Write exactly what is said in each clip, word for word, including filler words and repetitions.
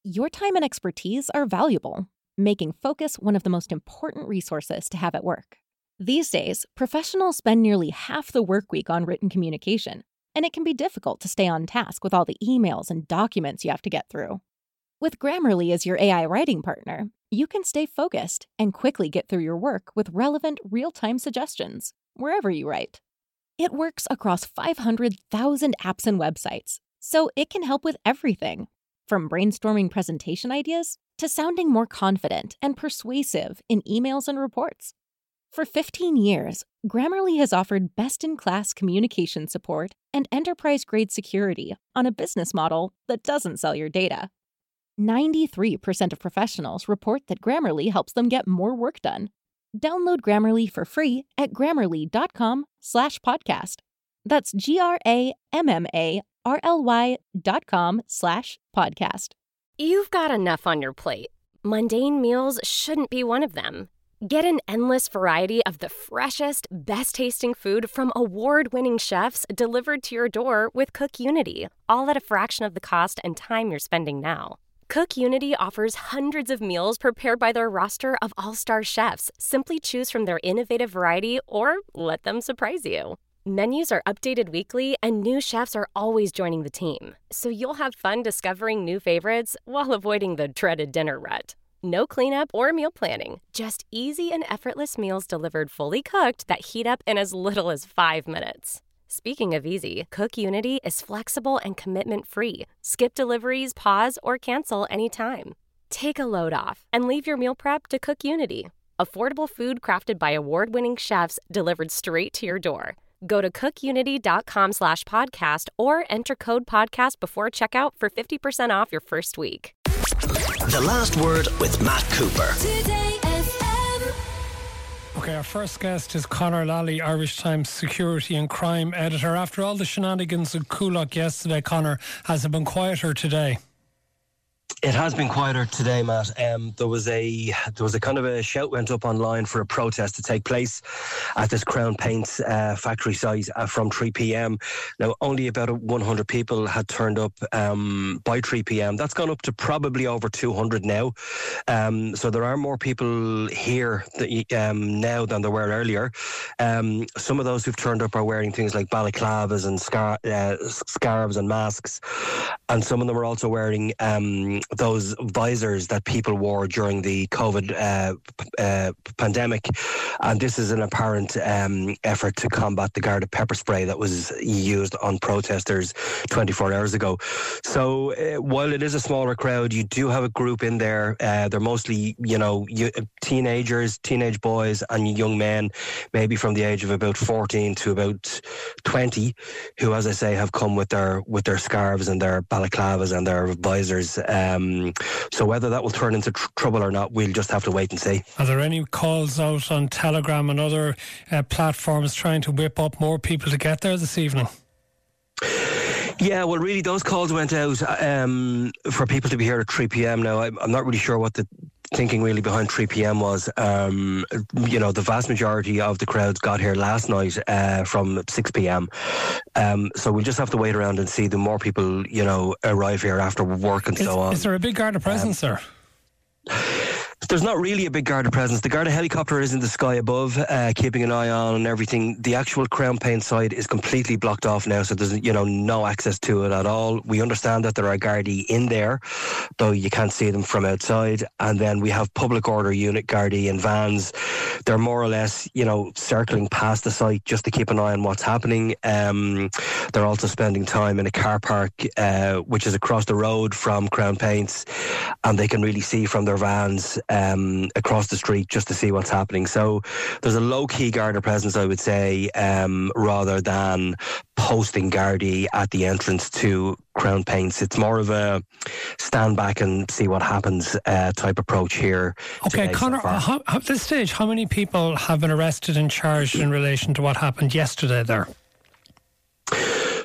Your time and expertise are valuable, making Focus one of the most important resources to have at work. These days, professionals spend nearly half the work week on written communication, and it can be difficult to stay on task with all the emails and documents you have to get through. With Grammarly as your A I writing partner, you can stay focused and quickly get through your work with relevant, real-time suggestions, wherever you write. It works across five hundred thousand apps and websites, so it can help with everything, from brainstorming presentation ideas to sounding more confident and persuasive in emails and reports. For fifteen years, Grammarly has offered best-in-class communication support and enterprise-grade security on a business model that doesn't sell your data. ninety-three percent of professionals report that Grammarly helps them get more work done. Download Grammarly for free at grammarly.com slash podcast. That's G-R-A-M-M-A-R-L-Y dot com slash podcast. You've got enough on your plate. Mundane meals shouldn't be one of them. Get an endless variety of the freshest, best-tasting food from award-winning chefs delivered to your door with Cook Unity, all at a fraction of the cost and time you're spending now. Cook Unity offers hundreds of meals prepared by their roster of all-star chefs. Simply choose from their innovative variety or let them surprise you. Menus are updated weekly, and new chefs are always joining the team, so you'll have fun discovering new favorites while avoiding the dreaded dinner rut. No cleanup or meal planning, just easy and effortless meals delivered fully cooked that heat up in as little as five minutes. Speaking of easy, Cook Unity is flexible and commitment-free. Skip deliveries, pause, or cancel anytime. Take a load off and leave your meal prep to Cook Unity. Affordable food crafted by award-winning chefs delivered straight to your door. Go to cookunity.com slash podcast or enter code podcast before checkout for fifty percent off your first week. The Last Word with Matt Cooper. Today F M. Okay, our first guest is Conor Lally, Irish Times security and crime editor. After all the shenanigans at Coolock yesterday, Conor, has it been quieter today? It has been quieter today, Matt. Um, there was a there was a kind of a shout went up online for a protest to take place at this Crown Paints uh, factory site uh, from three p.m. Now, only about one hundred people had turned up um, by three p.m. That's gone up to probably over two hundred now. Um, so there are more people here that, um, now than there were earlier. Um, some of those who've turned up are wearing things like balaclavas and scar- uh, scarves and masks, and some of them are also wearing Um, those visors that people wore during the COVID uh, p- uh, pandemic. And this is an apparent um, effort to combat the Garda pepper spray that was used on protesters twenty-four hours ago. So uh, while it is a smaller crowd, you do have a group in there. Uh, they're mostly, you know, you, teenagers, teenage boys and young men, maybe from the age of about fourteen to about twenty, who, as I say, have come with their with their scarves and their balaclavas and their visors. Um, so whether that will turn into tr- trouble or not, we'll just have to wait and see. Are there any calls out on Telegram and other uh, platforms trying to whip up more people to get there this evening? Yeah, well, really, those calls went out um, for people to be here at three p.m. Now, I'm, I'm not really sure what the thinking really behind three p.m. was. Um, you know, the vast majority of the crowds got here last night uh, from six p.m. Um, so we'll just have to wait around and see the more people, you know, arrive here after work and is, so on. Is there a big Garda presence um, there? There's not really a big Garda presence. The Garda helicopter is in the sky above, uh, keeping an eye on and everything. The actual Crown Paint site is completely blocked off now, so there's, you know, no access to it at all. We understand that there are Gardaí in there, though you can't see them from outside. And then we have public order unit Gardaí in vans. They're more or less, you know, circling past the site just to keep an eye on what's happening. Um, they're also spending time in a car park, uh, which is across the road from Crown Paints, and they can really see from their vans Um, across the street just to see what's happening. So there's a low-key Garda presence, I would say, um, rather than posting Gardaí at the entrance to Crown Paints. It's more of a stand back and see what happens uh, type approach here. Okay, Conor, so how, at this stage, how many people have been arrested and charged in relation to what happened yesterday there?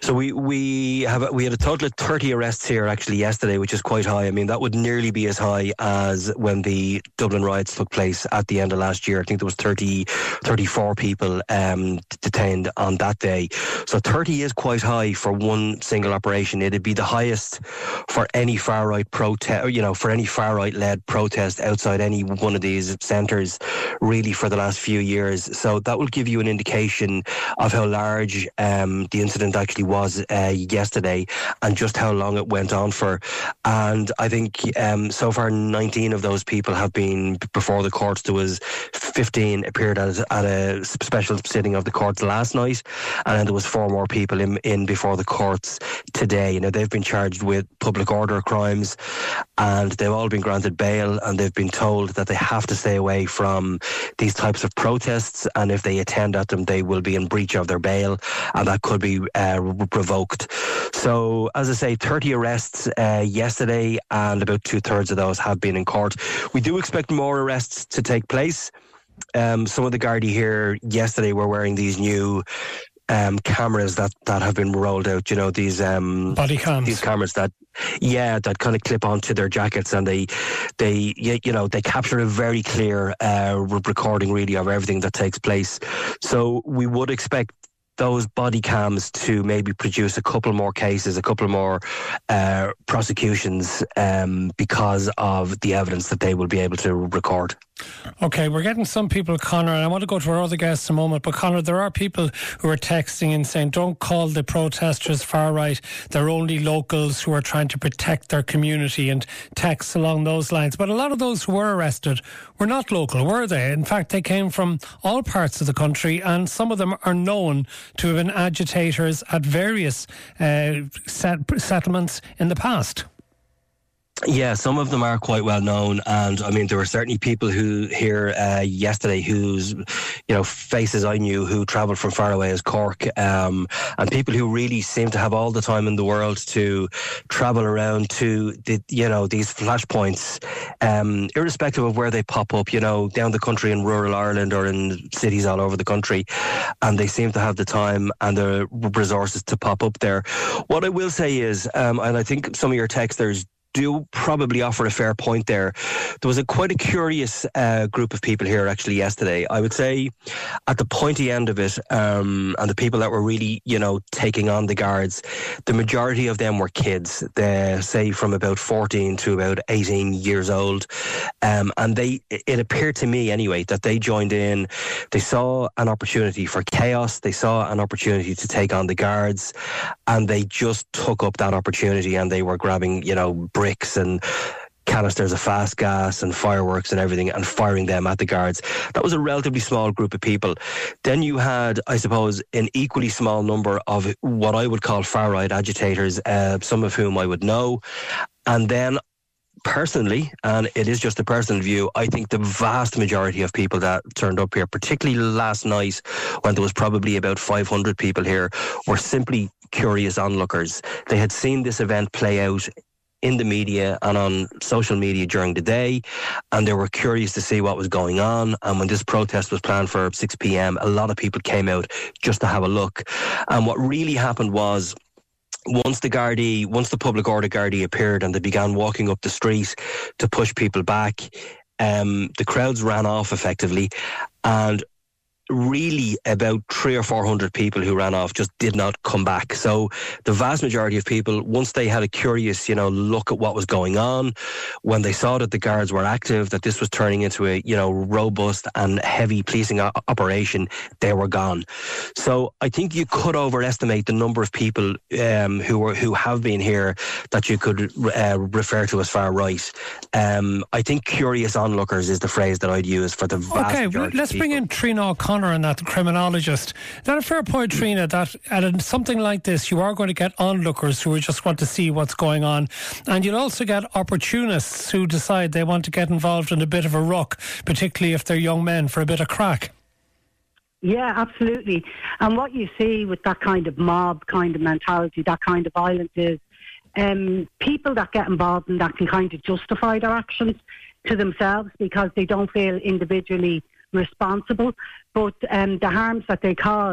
So we we have we had a total of thirty arrests here actually yesterday, which is quite high. I mean, that would nearly be as high as when the Dublin riots took place at the end of last year. I think there was thirty, thirty-four people um, detained on that day. So thirty is quite high for one single operation. It'd be the highest for any far right protest, you know, for any far right led protest outside any one of these centres, really, for the last few years. So that will give you an indication of how large um, the incident actually was uh, yesterday, and just how long it went on for. And I think um, so far nineteen of those people have been before the courts. There was fifteen appeared at, at a special sitting of the courts last night, and then there was four more people in, in before the courts today. You know, they've been charged with public order crimes, and they've all been granted bail, and they've been told that they have to stay away from these types of protests, and if they attend at them, they will be in breach of their bail, and that could be uh, revoked. So, as I say, thirty arrests uh, yesterday, and about two-thirds of those have been in court. We do expect more arrests to take place. Um, some of the Gardaí here yesterday were wearing these new um, cameras that, that have been rolled out. You know, these um, body cams. These cameras that, yeah, that kind of clip onto their jackets, and they, they, you know, they capture a very clear uh, recording, really, of everything that takes place. So we would expect those body cams to maybe produce a couple more cases, a couple more uh, prosecutions um, because of the evidence that they will be able to record. Okay, we're getting some people, Conor, and I want to go to our other guests in a moment, but Conor, there are people who are texting and saying, don't call the protesters far right, they're only locals who are trying to protect their community, and texts along those lines. But a lot of those who were arrested were not local, were they? In fact, they came from all parts of the country, and some of them are known to have been agitators at various uh, set- settlements in the past. Yeah, some of them are quite well known, and I mean there were certainly people who here uh, yesterday whose, you know, faces I knew, who travelled from far away as Cork, um, and people who really seem to have all the time in the world to travel around to the, you know, these flashpoints, um, irrespective of where they pop up, you know, down the country in rural Ireland or in cities all over the country, and they seem to have the time and the resources to pop up there. What I will say is, um, and I think some of your texters do probably offer a fair point there. There was a quite a curious uh, group of people here actually yesterday. I would say at the pointy end of it, um, and the people that were really, you know, taking on the guards, the majority of them were kids, they say from about fourteen to about eighteen years old. Um, and they, it appeared to me anyway, that they joined in. They saw an opportunity for chaos. They saw an opportunity to take on the guards, and they just took up that opportunity, and they were grabbing, you know, bricks and canisters of fast gas and fireworks and everything, and firing them at the guards. That was a relatively small group of people. Then you had, I suppose, an equally small number of what I would call far-right agitators, uh, some of whom I would know. And then personally, and it is just a personal view, I think the vast majority of people that turned up here, particularly last night when there was probably about five hundred people here, were simply curious onlookers. They had seen this event play out in the media and on social media during the day, and they were curious to see what was going on. And when this protest was planned for six p.m, a lot of people came out just to have a look. And what really happened was, once the Gardaí, once the public order Gardaí appeared and they began walking up the street to push people back, um, the crowds ran off effectively, and really about three or four hundred people who ran off just did not come back. So the vast majority of people, once they had a curious, you know, look at what was going on, when they saw that the guards were active, that this was turning into a, you know, robust and heavy policing o- operation, they were gone. So I think you could overestimate the number of people um, who were who have been here that you could uh, refer to as far right. Um, I think curious onlookers is the phrase that I'd use for the vast okay, majority. Okay, let's of bring in Trina O'Connor and that, the criminologist. Is that a fair point, Trina, that at something like this you are going to get onlookers who just want to see what's going on, and you'll also get opportunists who decide they want to get involved in a bit of a ruck, particularly if they're young men, for a bit of crack? Yeah, absolutely. And what you see with that kind of mob kind of mentality, that kind of violence, is um, people that get involved in that can kind of justify their actions to themselves because they don't feel individually responsible, but um, the harms that they cause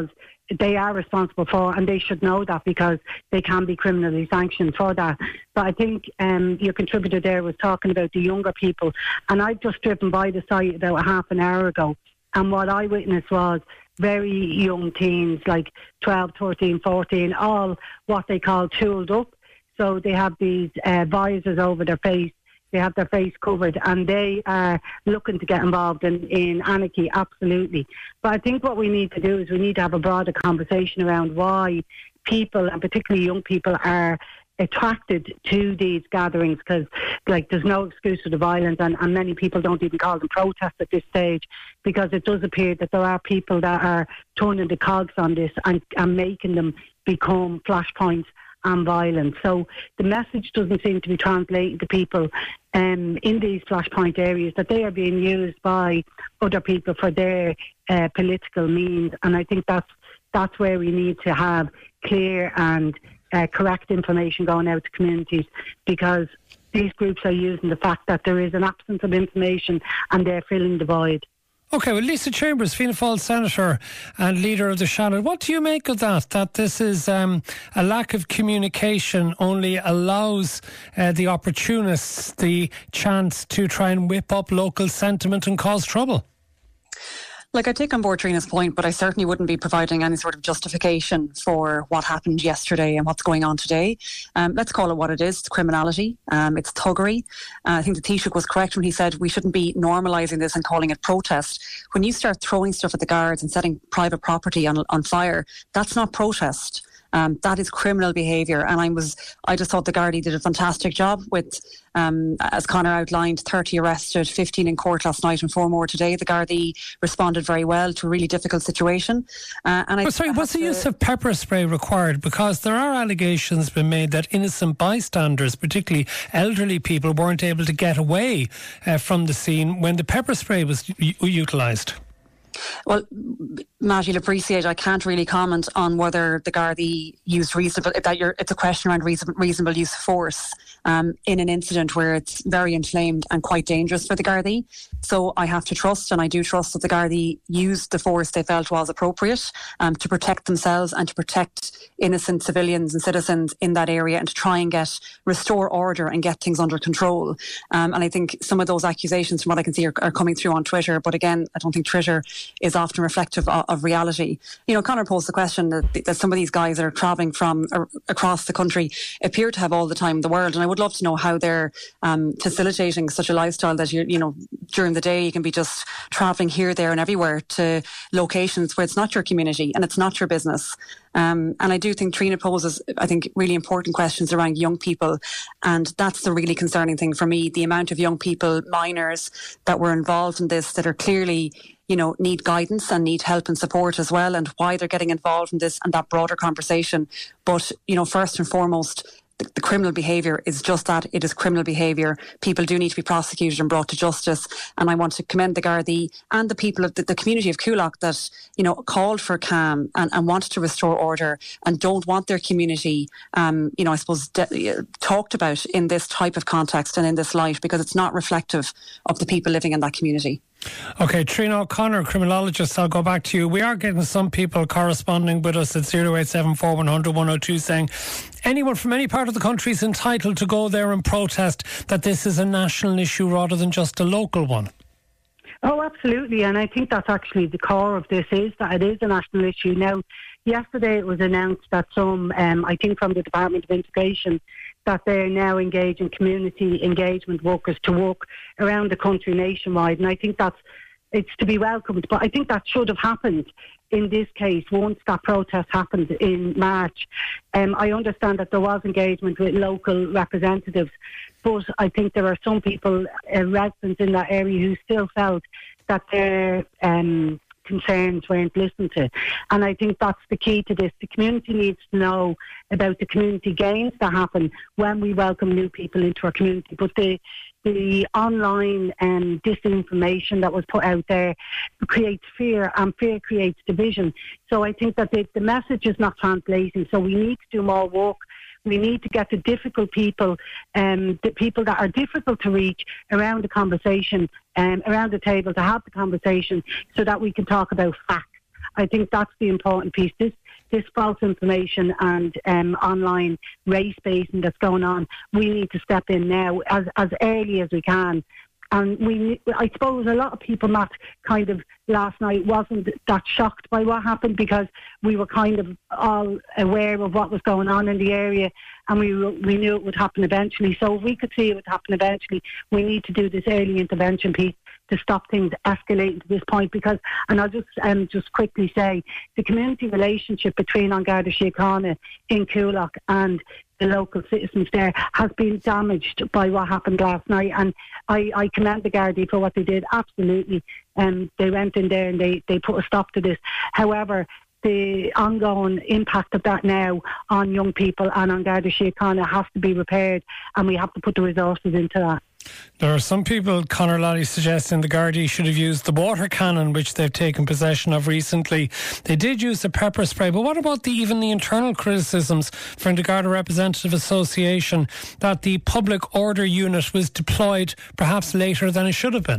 they are responsible for, and they should know that because they can be criminally sanctioned for that. But I think um, your contributor there was talking about the younger people, and I've just driven by the site about a half an hour ago, and what I witnessed was very young teens, like twelve, thirteen, fourteen, all what they call tooled up. So they have these uh, visors over their face, they have their face covered, and they are looking to get involved in, in anarchy, absolutely. But I think what we need to do is we need to have a broader conversation around why people, and particularly young people, are attracted to these gatherings, because like there's no excuse for the violence, and, and many people don't even call them protests at this stage, because it does appear that there are people that are turning the cogs on this and, and making them become flashpoints and violence. So the message doesn't seem to be translating to people um, in these flashpoint areas, that they are being used by other people for their uh, political means. And I think that's that's where we need to have clear and uh, correct information going out to communities, because these groups are using the fact that there is an absence of information and they're filling the void. OK, well, Lisa Chambers, Fianna Fáil Senator and leader of the Shannon, what do you make of that, that this is um, a lack of communication only allows uh, the opportunists the chance to try and whip up local sentiment and cause trouble? Like, I take on board Trina's point, but I certainly wouldn't be providing any sort of justification for what happened yesterday and what's going on today. Um, let's call it what it is. It's criminality. Um, it's thuggery. Uh, I think the Taoiseach was correct when he said we shouldn't be normalising this and calling it protest. When you start throwing stuff at the guards and setting private property on, on fire, that's not protest. Um, that is criminal behaviour, and I was. I just thought the Gardaí did a fantastic job with, um, as Conor outlined, thirty arrested, fifteen in court last night, and four more today. The Gardaí responded very well to a really difficult situation. Uh, and I, oh, sorry, was the to, use of pepper spray required? Because there are allegations been made that innocent bystanders, particularly elderly people, weren't able to get away uh, from the scene when the pepper spray was u- utilised. Well, Matt, you'll appreciate I can't really comment on whether the Gardaí used reasonable, that you're, it's a question around reason, reasonable use of force um, in an incident where it's very inflamed and quite dangerous for the Gardaí. So I have to trust, and I do trust, that the Gardaí used the force they felt was appropriate um, to protect themselves and to protect innocent civilians and citizens in that area, and to try and get, restore order and get things under control. Um, and I think some of those accusations, from what I can see, are, are coming through on Twitter. But again, I don't think Twitter is often reflective of, of reality. You know, Conor posed the question that, that some of these guys that are travelling from uh, across the country appear to have all the time in the world, and I would love to know how they're um, facilitating such a lifestyle that, you you know, during the day you can be just travelling here, there and everywhere to locations where it's not your community and it's not your business. Um, and I do think Trina poses, I think, really important questions around young people, and that's the really concerning thing for me, the amount of young people, minors, that were involved in this, that are clearly, you know, need guidance and need help and support as well, and why they're getting involved in this and that broader conversation. But, you know, first and foremost, the, the criminal behaviour is just that. It is criminal behaviour. People do need to be prosecuted and brought to justice. And I want to commend the Gardaí and the people of the, the community of Coolock that, you know, called for calm and, and wanted to restore order and don't want their community, um, you know, I suppose, de- talked about in this type of context and in this light, because it's not reflective of the people living in that community. OK, Trina O'Connor, criminologist, I'll go back to you. We are getting some people corresponding with us at zero eight seven four one hundred one oh two saying anyone from any part of the country is entitled to go there and protest, that this is a national issue rather than just a local one. Oh, absolutely. And I think that's actually the core of this, is that it is a national issue. Now, yesterday it was announced that some, um, I think from the Department of Integration, that they're now engaging community engagement workers to work around the country nationwide. And I think that's, it's to be welcomed. But I think that should have happened in this case once that protest happened in March. Um, I understand that there was engagement with local representatives, but I think there are some people, uh, residents in that area, who still felt that their um, concerns weren't listened to. And I think that's the key to this. The community needs to know about the community gains that happen when we welcome new people into our community. But the the online um, disinformation that was put out there creates fear, and fear creates division. So I think that the, the message is not translating. So we need to do more work. We need to get the difficult people, um, the people that are difficult to reach, around the conversation, um, around the table to have the conversation, so that we can talk about facts I think that's the important piece. This this false information and um, online race baiting that's going on, we need to step in now as as early as we can. And we, I suppose a lot of people, Matt, kind of last night wasn't that shocked by what happened because we were kind of all aware of what was going on in the area, and we we knew it would happen eventually. So if we could see it would happen eventually, we need to do this early intervention piece to stop things escalating to this point. Because, and I'll just um, just quickly say, the community relationship between An Garda Síochána in Coolock and the local citizens there has been damaged by what happened last night, and I, I commend the Gardaí for what they did. Absolutely, um, they went in there and they, they put a stop to this. However, the ongoing impact of that now on young people and on Garda Síochána has to be repaired, and we have to put the resources into that. There are some people, Conor Lally, suggesting the Gardaí should have used the water cannon, which they've taken possession of recently. They did use the pepper spray, but what about the, even the internal criticisms from the Garda Representative Association that the public order unit was deployed perhaps later than it should have been?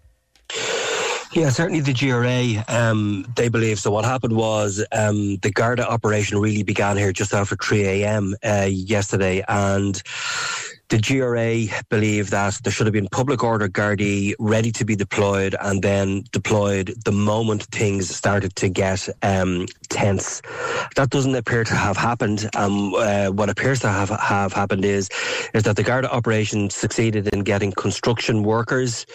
Yeah, certainly the G R A, um, they believe. So what happened was um, the Garda operation really began here just after three a.m. Uh, yesterday, and the G R A believe that there should have been public order Gardaí ready to be deployed and then deployed the moment things started to get um, tense. That doesn't appear to have happened. Um, uh, what appears to have, have happened is, is that the Garda operation succeeded in getting construction workers,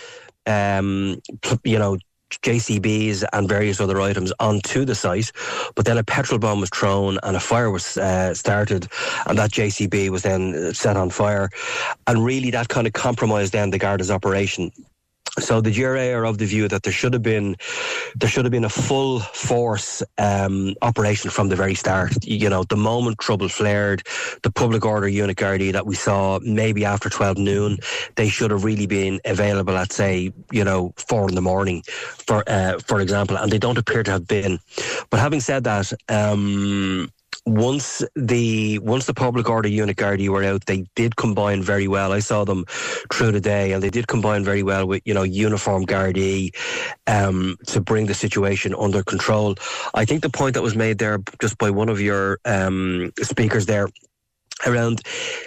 um, you know, J C Bs and various other items onto the site, but then a petrol bomb was thrown and a fire was uh, started, and that J C B was then set on fire, and really that kind of compromised then the Garda's operation. So the G R A are of the view that there should have been there should have been a full force um, operation from the very start. You know, the moment trouble flared, the public order unit Gardaí that we saw maybe after twelve noon, they should have really been available at, say, you know, four in the morning, for uh, for example, and they don't appear to have been. But having said that, um, Once the once the public order unit Gardaí were out, they did combine very well. I saw them through the day, and they did combine very well with, you know, uniform Gardaí um, to bring the situation under control. I think the point that was made there just by one of your um, speakers there around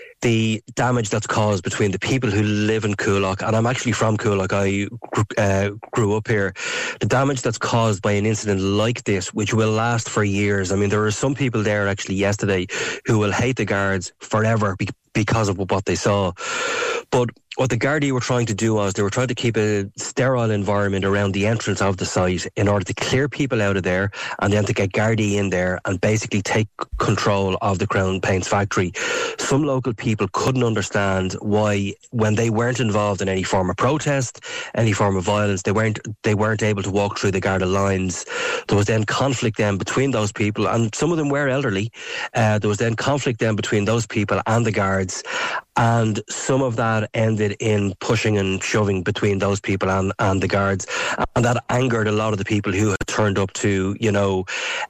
the damage that's caused between the people who live in Coolock, and I'm actually from Coolock, I uh, grew up here, the damage that's caused by an incident like this, which will last for years. I mean, there are some people there actually yesterday who will hate the guards forever be- because of what they saw. But what the Gardaí were trying to do was they were trying to keep a sterile environment around the entrance of the site in order to clear people out of there, and then to get Gardaí in there and basically take control of the Crown Paints factory. Some local people couldn't understand why, when they weren't involved in any form of protest, any form of violence, they weren't they weren't able to walk through the Garda lines. There was then conflict then between those people, and some of them were elderly. Uh, there was then conflict then between those people and the guards, and some of that ended in pushing and shoving between those people and, and the guards, and that angered a lot of the people who had turned up to, you know,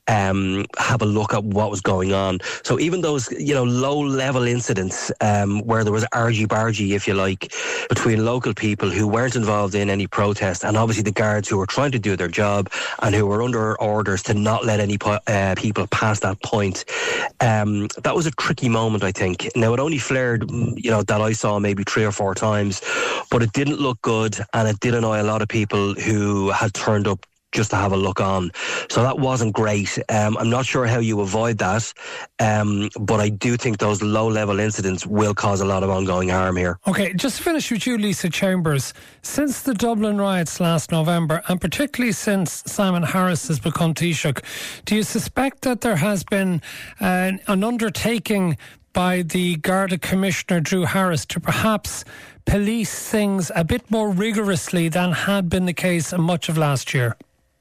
um, have a look at what was going on. So even those, you know, low level incidents um, where there was argy-bargy, if you like, between local people who weren't involved in any protest, and obviously the guards who were trying to do their job and who were under orders to not let any uh, people pass that point, um, that was a tricky moment, I think. Now, it only flared, you know, that I saw maybe three or four times, but it didn't look good, and it did annoy a lot of people who had turned up just to have a look on. So that wasn't great. Um, I'm not sure how you avoid that, um, but I do think those low-level incidents will cause a lot of ongoing harm here. OK, just to finish with you, Lisa Chambers, since the Dublin riots last November, and particularly since Simon Harris has become Taoiseach, do you suspect that there has been an, an undertaking by the Garda Commissioner, Drew Harris, to perhaps police things a bit more rigorously than had been the case in much of last year?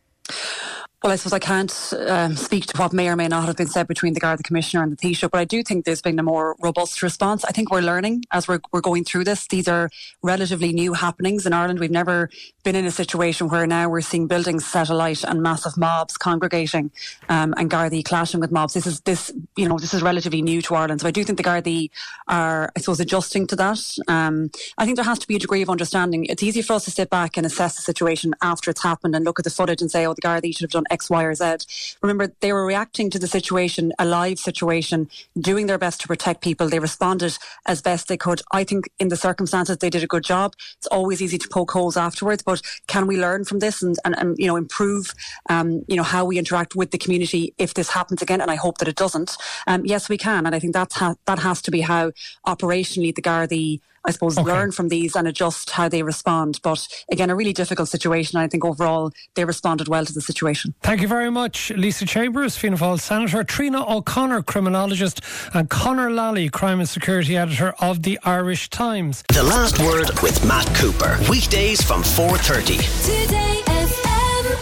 Well, I suppose I can't um, speak to what may or may not have been said between the Garda Commissioner and the Taoiseach, but I do think there's been a more robust response. I think we're learning as we're, we're going through this. These are relatively new happenings in Ireland. We've never been in a situation where now we're seeing buildings set alight and massive mobs congregating um, and Gardaí clashing with mobs. This is this you know this is relatively new to Ireland. So I do think the Gardaí are, I suppose, adjusting to that. Um, I think there has to be a degree of understanding. It's easy for us to sit back and assess the situation after it's happened and look at the footage and say, oh, the Gardaí should have done X, Y, or Z. Remember, they were reacting to the situation, a live situation, doing their best to protect people. They responded as best they could. I think in the circumstances, they did a good job. It's always easy to poke holes afterwards, but can we learn from this and, and, and you know, improve, um, you know, how we interact with the community if this happens again? And I hope that it doesn't. Um, yes, we can. And I think that's ha- that has to be how operationally the Gardaí, I suppose, okay. learn from these and adjust how they respond. But again, a really difficult situation. I think overall they responded well to the situation. Thank you very much, Lisa Chambers, Fianna Fáil Senator, Trina O'Connor, criminologist, and Conor Lally, crime and security editor of the Irish Times. The Last Word with Matt Cooper. Weekdays from four thirty. Today F M.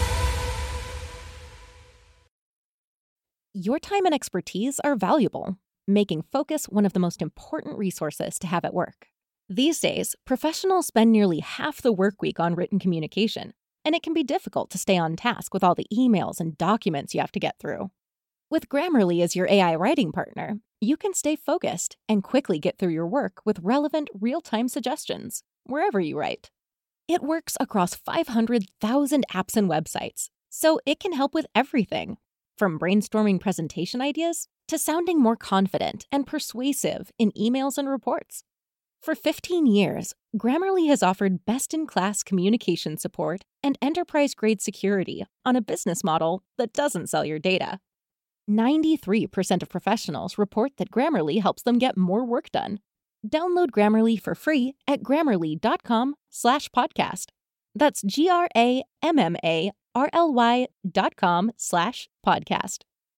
Your time and expertise are valuable, making Focus one of the most important resources to have at work. These days, professionals spend nearly half the work week on written communication, and it can be difficult to stay on task with all the emails and documents you have to get through. With Grammarly as your A I writing partner, you can stay focused and quickly get through your work with relevant, real-time suggestions, wherever you write. It works across five hundred thousand apps and websites, so it can help with everything, from brainstorming presentation ideas to sounding more confident and persuasive in emails and reports. For fifteen years, Grammarly has offered best-in-class communication support and enterprise-grade security on a business model that doesn't sell your data. ninety-three percent of professionals report that Grammarly helps them get more work done. Download Grammarly for free at grammarly.com slash podcast. That's G-R-A-M-M-A-R-L-Y dot com slash podcast.